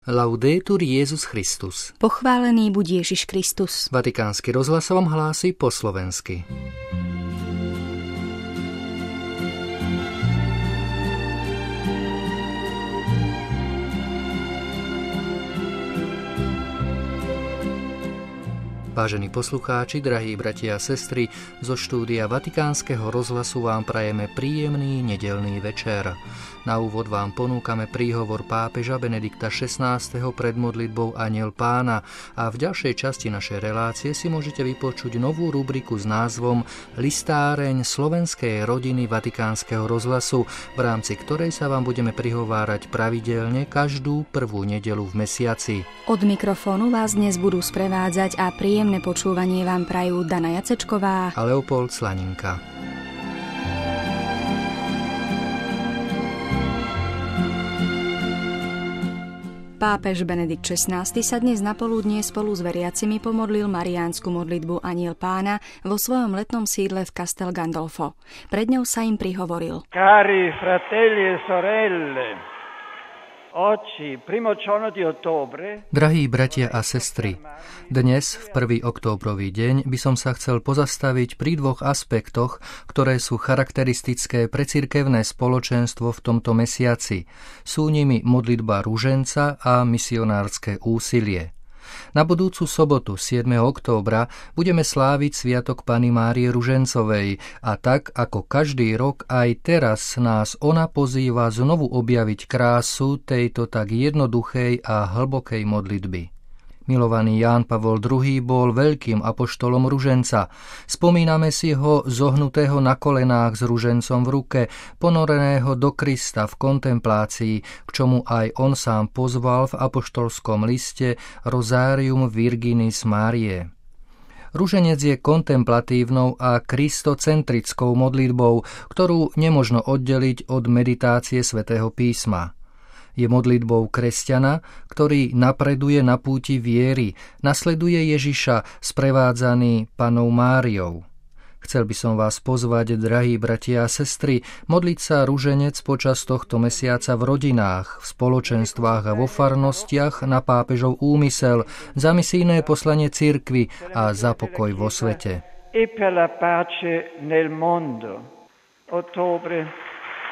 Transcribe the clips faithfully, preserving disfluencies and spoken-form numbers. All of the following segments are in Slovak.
Laudetur Jesus Christus. Pochválený buď Ježiš Kristus. Vatikánsky rozhlas vám hlási po slovensky. Vážení poslucháči, drahí bratia a sestry, zo štúdia Vatikánskeho rozhlasu vám prajeme príjemný nedeľný večer. Na úvod vám ponúkame príhovor pápeža Benedikta šestnásteho pred modlitbou Anjel Pána a v ďalšej časti našej relácie si môžete vypočuť novú rubriku s názvom Listáreň slovenskej rodiny Vatikánskeho rozhlasu, v rámci ktorej sa vám budeme prihovárať pravidelne každú prvú nedeľu v mesiaci. Od mikrofónu vás dnes budú sprevádzať a príjemné počúvanie vám prajú Dana Jacečková a Leopold Slaninka. Pápež Benedikt šestnásty sa dnes napoludnie spolu s veriacimi pomodlil mariánsku modlitbu Anjel Pána vo svojom letnom sídle v Castel Gandolfo. Pred ňou sa im prihovoril. Cari fratelli e sorelle, oggi, primo giorno di ottobre. Drahí bratia a sestry, dnes, v prvý októbrový deň, by som sa chcel pozastaviť pri dvoch aspektoch, ktoré sú charakteristické pre cirkevné spoločenstvo v tomto mesiaci. Sú nimi modlitba ruženca a misionárske úsilie. Na budúcu sobotu, siedmeho októbra, budeme sláviť Sviatok Panny Márie Ružencovej a tak, ako každý rok, aj teraz nás ona pozýva znovu objaviť krásu tejto tak jednoduchej a hlbokej modlitby. Milovaný Ján Pavol druhý. Bol veľkým apoštolom ruženca. Spomíname si ho zohnutého na kolenách s ružencom v ruke, ponoreného do Krista v kontemplácii, k čomu aj on sám pozval v apoštolskom liste Rosarium Virginis Mariae. Ruženec je kontemplatívnou a kristocentrickou modlitbou, ktorú nemožno oddeliť od meditácie svätého písma. Je modlitbou kresťana, ktorý napreduje na púti viery, nasleduje Ježiša, sprevádzaný Pannou Máriou. Chcel by som vás pozvať, drahí bratia a sestry, modliť sa ruženec počas tohto mesiaca v rodinách, v spoločenstvách a vo farnostiach na pápežov úmysel, za misijné poslanie cirkvi a za pokoj vo svete. E per la pace nel mondo. Ottobre.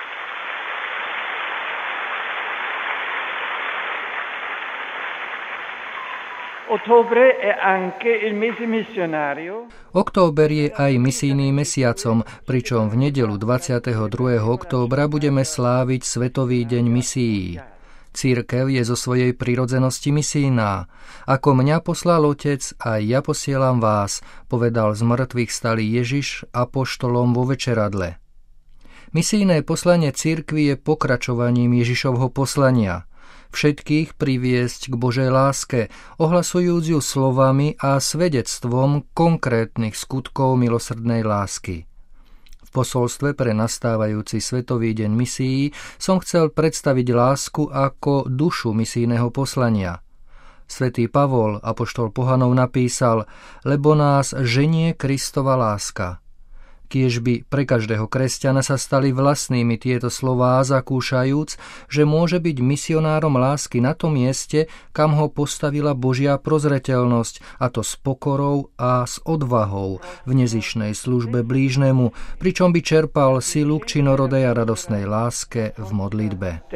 Ottobre è anche il mese missionario. Október je aj misijným mesiacom, pričom v nedeľu dvadsiateho druhého októbra budeme sláviť Svetový deň misií. Cirkev je zo svojej prirodzenosti misijná. Ako mňa poslal Otec, aj ja posielam vás, povedal z mŕtvych stalý Ježiš apoštolom vo večeradle. Misijné poslanie cirkvi je pokračovaním Ježišovho poslania. Všetkých priviesť k Božej láske, ohlasujúc ju slovami a svedectvom konkrétnych skutkov milosrdnej lásky. V posolstve pre nastávajúci Svetový deň misií som chcel predstaviť lásku ako dušu misijného poslania. Svätý Pavol, apoštol pohanov, napísal: lebo nás ženie Kristova láska. Kiež by pre každého kresťana sa stali vlastnými tieto slová, zakúšajúc, že môže byť misionárom lásky na tom mieste, kam ho postavila Božia prozreteľnosť, a to s pokorou a s odvahou v nezišnej službe blížnemu, pričom by čerpal silu k činorodej a radosnej láske v modlitbe.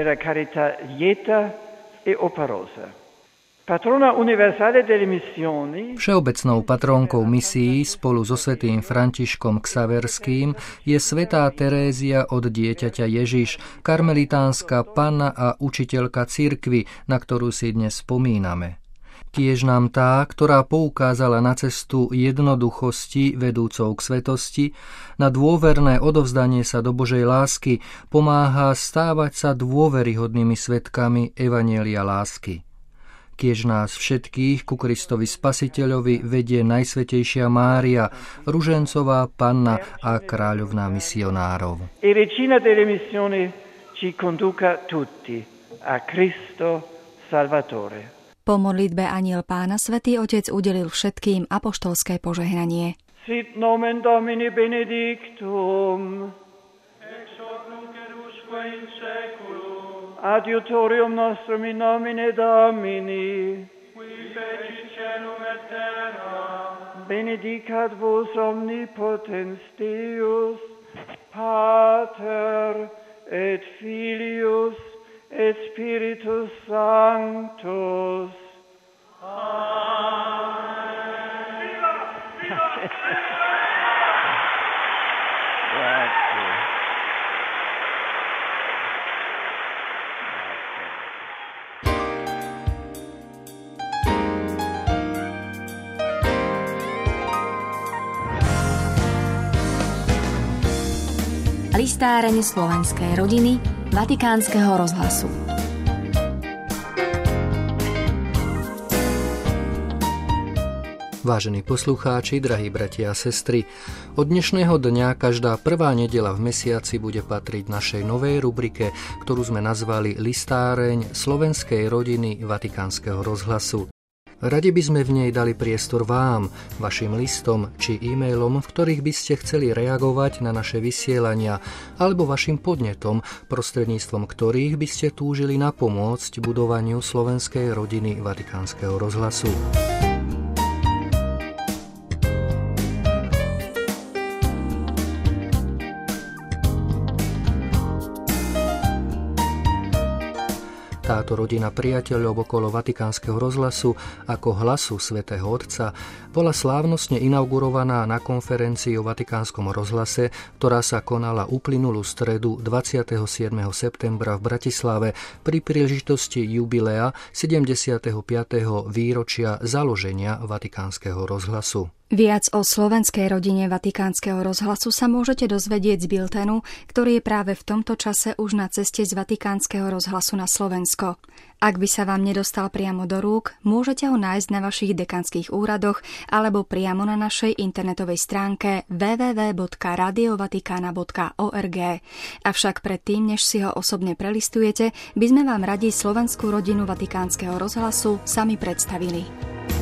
Všeobecnou patrónkou misií spolu so svätým Františkom Xaverským je svätá Terézia od dieťaťa Ježiš, karmelitánska panna a učiteľka cirkvi, na ktorú si dnes spomíname. Kiež nám tá, ktorá poukázala na cestu jednoduchosti vedúcou k svetosti, na dôverné odovzdanie sa do Božej lásky, pomáha stávať sa dôveryhodnými svedkami evanjelia lásky. Kiež nás všetkých ku Kristovi Spasiteľovi vedie Najsvätejšia Mária, ružencová panna a kráľovná misionárov. E regina delle missioni ci conduca tutti a Cristo Salvatore. Po modlitbe Anjel Pána Svätý Otec udelil všetkým apoštolské požehnanie. Sit nomen Domini benedictum, ex hoc nunc et usque in seculum. Adiutorium nostrum in nomine Domini. Qui fecit caelum et terra. Benedicat vos omnipotens Deus, Pater et Filius et Spiritus Sanctus. Amen. Viva! Viva! Grazie. Listáreň slovenskej rodiny Vatikánskeho rozhlasu. Vážení poslucháči, drahí bratia a sestry, od dnešného dňa každá prvá nedeľa v mesiaci bude patriť našej novej rubrike, ktorú sme nazvali Listáreň slovenskej rodiny Vatikánskeho rozhlasu. Radi by sme v nej dali priestor vám, vašim listom či e-mailom, v ktorých by ste chceli reagovať na naše vysielania, alebo vašim podnetom, prostredníctvom ktorých by ste túžili napomôcť budovaniu slovenskej rodiny Vatikánskeho rozhlasu. Táto rodina priateľov okolo Vatikánskeho rozhlasu ako hlasu svätého Otca bola slávnostne inaugurovaná na konferencii o Vatikánskom rozhlase, ktorá sa konala uplynulú stredu dvadsiateho siedmeho septembra v Bratislave pri príležitosti jubilea sedemdesiateho piateho výročia založenia Vatikánskeho rozhlasu. Viac o slovenskej rodine Vatikánskeho rozhlasu sa môžete dozvedieť z biltenu, ktorý je práve v tomto čase už na ceste z Vatikánskeho rozhlasu na Slovensko. Ak by sa vám nedostal priamo do rúk, môžete ho nájsť na vašich dekanských úradoch alebo priamo na našej internetovej stránke w w w bodka radio vaticana bodka org. Avšak predtým, než si ho osobne prelistujete, by sme vám radi slovenskú rodinu Vatikánskeho rozhlasu sami predstavili.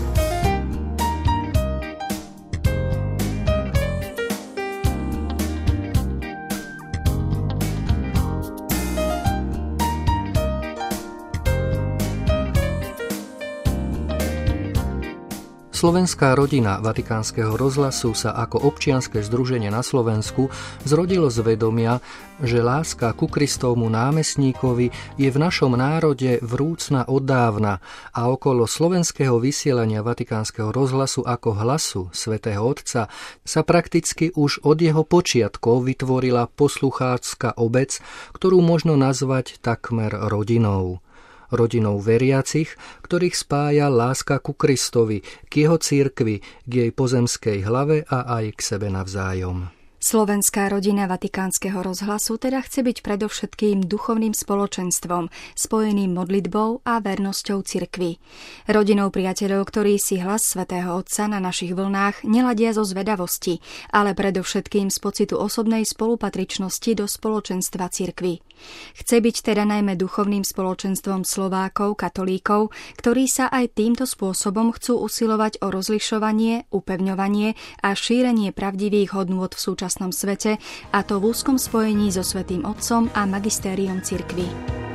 Slovenská rodina Vatikánskeho rozhlasu sa ako občianske združenie na Slovensku zrodilo z vedomia, že láska ku Kristovmu námestníkovi je v našom národe vrúcna oddávna a okolo slovenského vysielania Vatikánskeho rozhlasu ako hlasu svätého Otca sa prakticky už od jeho počiatkov vytvorila posluchácka obec, ktorú možno nazvať takmer rodinou. Rodinou veriacich, ktorých spája láska ku Kristovi, k jeho cirkvi, k jej pozemskej hlave a aj k sebe navzájom. Slovenská rodina Vatikánskeho rozhlasu teda chce byť predovšetkým duchovným spoločenstvom, spojeným modlitbou a vernosťou cirkvi. Rodinou priateľov, ktorí si hlas svätého Otca na našich vlnách neladia zo zvedavosti, ale predovšetkým z pocitu osobnej spolupatričnosti do spoločenstva cirkvi. Chce byť teda najmä duchovným spoločenstvom Slovákov, katolíkov, ktorí sa aj týmto spôsobom chcú usilovať o rozlišovanie, upevňovanie a šírenie pravdivých hodnôt v súčasnom svete, a to v úzkom spojení so Svätým Otcom a magistériom cirkvi.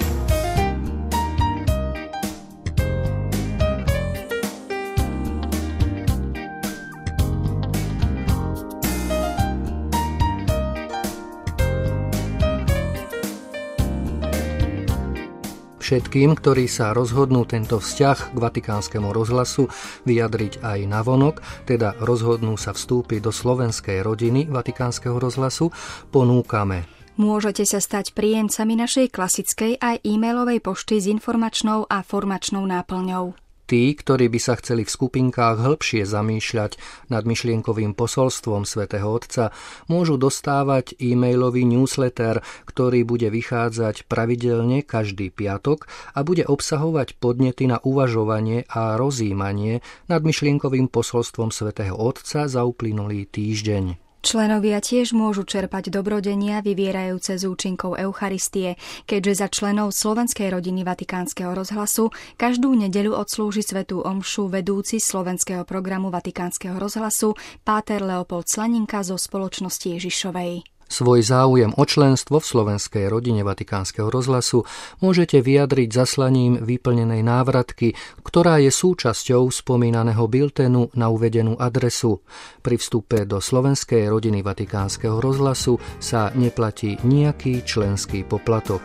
Všetkým, ktorí sa rozhodnú tento vzťah k Vatikánskemu rozhlasu vyjadriť aj navonok, teda rozhodnú sa vstúpiť do slovenskej rodiny Vatikánskeho rozhlasu, ponúkame. Môžete sa stať príjemcami našej klasickej aj e-mailovej pošty s informačnou a formačnou náplňou. Tí, ktorí by sa chceli v skupinkách hĺbšie zamýšľať nad myšlienkovým posolstvom svätého Otca, môžu dostávať e-mailový newsletter, ktorý bude vychádzať pravidelne každý piatok a bude obsahovať podnety na uvažovanie a rozjímanie nad myšlienkovým posolstvom svätého Otca za uplynulý týždeň. Členovia tiež môžu čerpať dobrodenia vyvierajúce z účinkov Eucharistie, keďže za členov slovenskej rodiny Vatikánskeho rozhlasu každú nedeľu odslúži svätú omšu vedúci slovenského programu Vatikánskeho rozhlasu páter Leopold Slaninka zo Spoločnosti Ježišovej. Svoj záujem o členstvo v slovenskej rodine Vatikánskeho rozhlasu môžete vyjadriť zaslaním vyplnenej návratky, ktorá je súčasťou spomínaného biltenu na uvedenú adresu. Pri vstupe do slovenskej rodiny Vatikánskeho rozhlasu sa neplatí nejaký členský poplatok.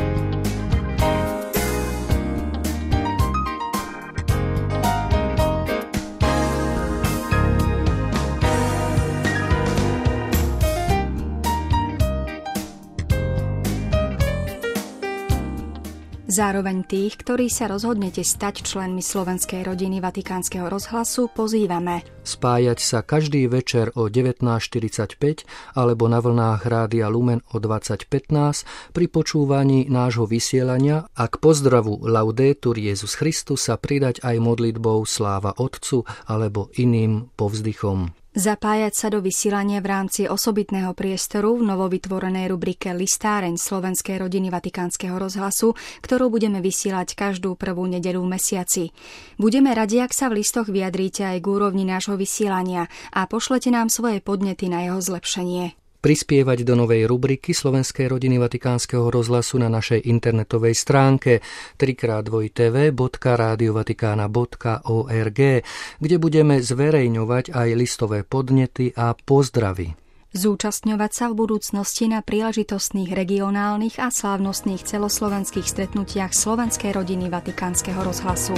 Zároveň tých, ktorí sa rozhodnete stať členmi slovenskej rodiny Vatikánskeho rozhlasu, pozývame spájať sa každý večer o devätnásť štyridsaťpäť alebo na vlnách Rádia Lumen o dvadsať pätnásť pri počúvaní nášho vysielania a k pozdravu Laudetur Jesus Christus sa pridať aj modlitbou Sláva Otcu alebo iným povzdychom. Zapájať sa do vysielania v rámci osobitného priestoru v novovytvorenej rubrike Listáreň slovenskej rodiny Vatikánskeho rozhlasu, ktorú budeme vysielať každú prvú nedeľu v mesiaci. Budeme radi, ak sa v listoch vyjadríte aj k úrovni nášho vysielania a pošlete nám svoje podnety na jeho zlepšenie. Prispievať do novej rubriky Slovenskej rodiny Vatikánskeho rozhlasu na našej internetovej stránke tri krát dva té vé bodka rádio vatikána bodka org, kde budeme zverejňovať aj listové podnety a pozdravy. Zúčastňovať sa v budúcnosti na príležitostných regionálnych a slávnostných celoslovenských stretnutiach Slovenskej rodiny Vatikánskeho rozhlasu.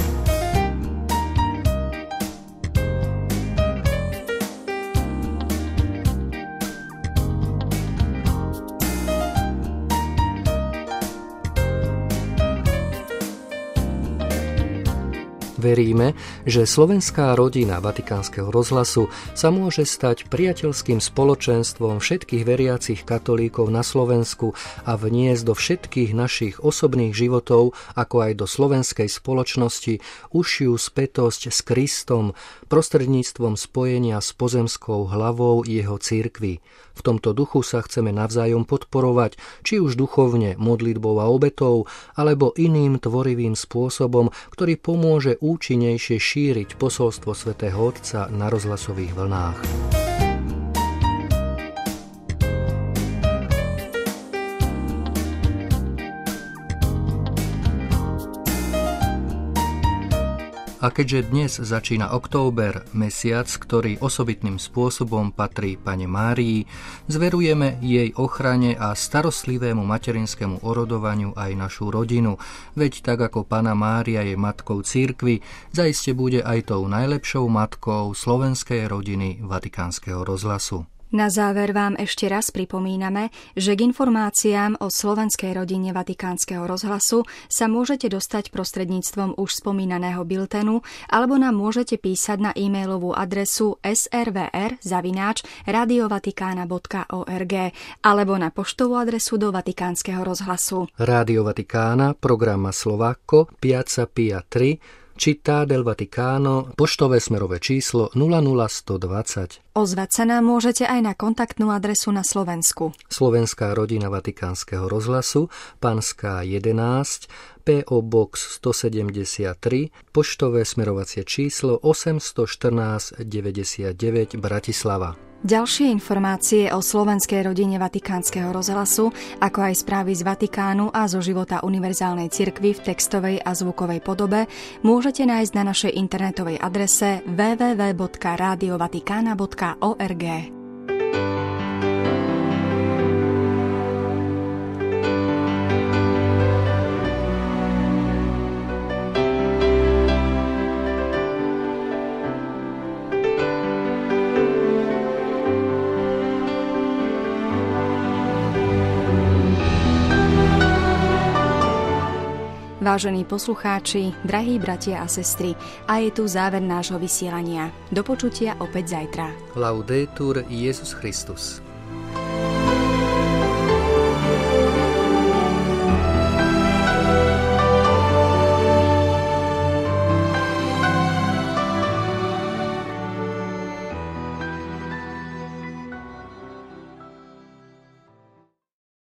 Veríme, že slovenská rodina Vatikánskeho rozhlasu sa môže stať priateľským spoločenstvom všetkých veriacich katolíkov na Slovensku a vniesť do všetkých našich osobných životov, ako aj do slovenskej spoločnosti, užšiu spätosť s Kristom prostredníctvom spojenia s pozemskou hlavou jeho cirkvi. V tomto duchu sa chceme navzájom podporovať, či už duchovne, modlitbou a obetou, alebo iným tvorivým spôsobom, ktorý pomôže účinnejšie šíriť posolstvo svätého Otca na rozhlasových vlnách. A keďže dnes začína október, mesiac, ktorý osobitným spôsobom patrí Panne Márii, zverujeme jej ochrane a starostlivému materinskému orodovaniu aj našu rodinu, veď tak ako Panna Mária je matkou cirkvi, zaiste bude aj tou najlepšou matkou slovenskej rodiny Vatikánskeho rozhlasu. Na záver vám ešte raz pripomíname, že k informáciám o slovenskej rodine Vatikánskeho rozhlasu sa môžete dostať prostredníctvom už spomínaného biltenu alebo nám môžete písať na e-mailovú adresu es er vé er zavináč rádio vatikána bodka org alebo na poštovú adresu do Vatikánskeho rozhlasu. Rádio Vatikána, programma Slovakko, Piazza Pia tri, Città del Vaticano, poštové smerové číslo nula nula sto dvadsať. Ozvať sa nám môžete aj na kontaktnú adresu na Slovensku. Slovenská rodina Vatikánskeho rozhlasu, Panská jedenásť, pé ó Box stosedemdesiattri, poštové smerovacie číslo osem jedna štyri deväťdesiatdeväť Bratislava. Ďalšie informácie o slovenskej rodine Vatikánskeho rozhlasu, ako aj správy z Vatikánu a zo života univerzálnej cirkvi v textovej a zvukovej podobe môžete nájsť na našej internetovej adrese w w w bodka rádio vatikána bodka org. Vážení poslucháči, drahí bratia a sestry, a je tu záver nášho vysielania. Do počutia opäť zajtra. Laudetur Jesus Christus.